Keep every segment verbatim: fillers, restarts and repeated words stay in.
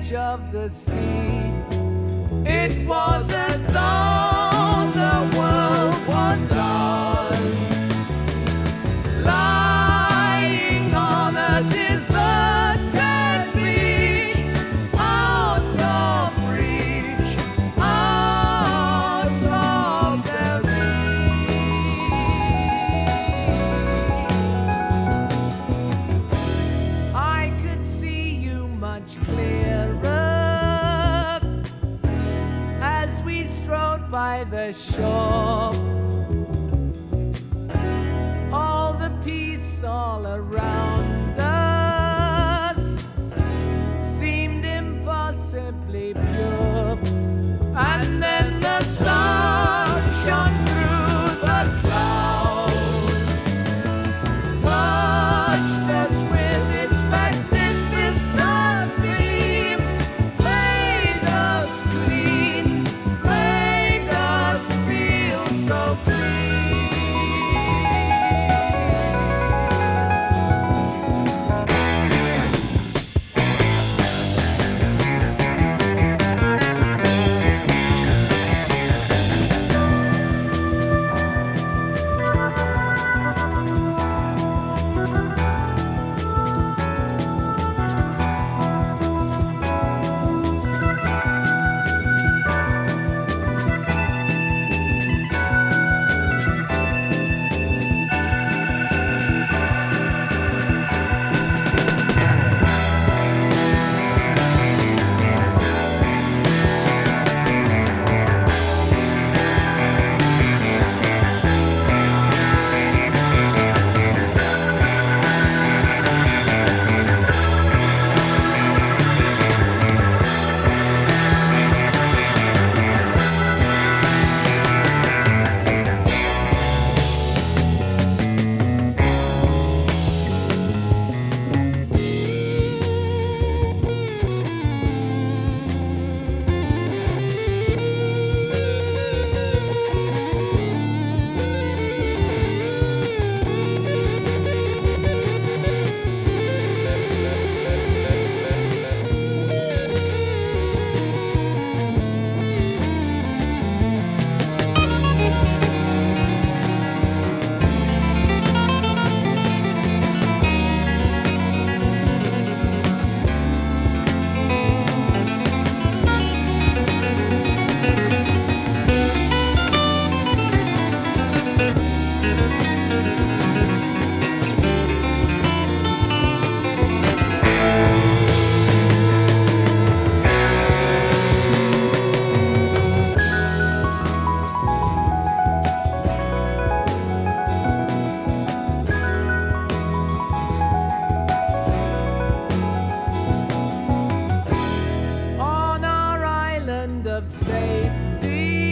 edge of the sea. It was as though the world was ours, lying on a deserted beach, out of reach, out of their reach. I could see you much clearer as we strode by the shore. All the peace all around us seemed impossibly pure. And then the sun shone through the clouds, touched us with its magnificent beam, made us clean, made us feel so clean. Of safety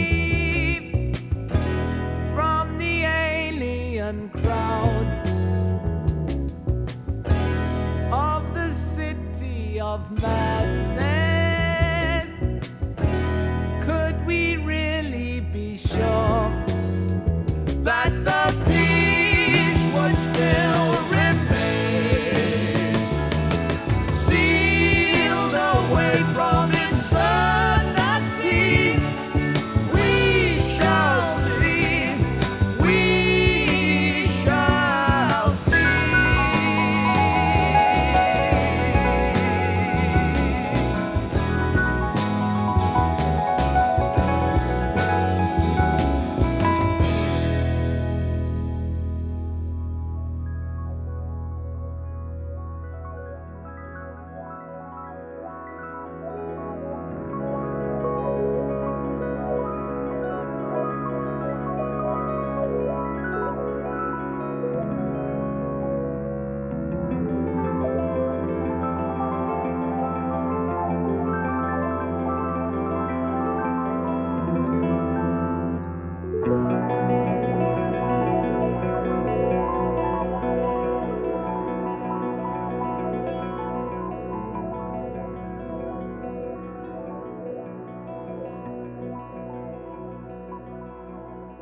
from the alien crowd of the city of madness.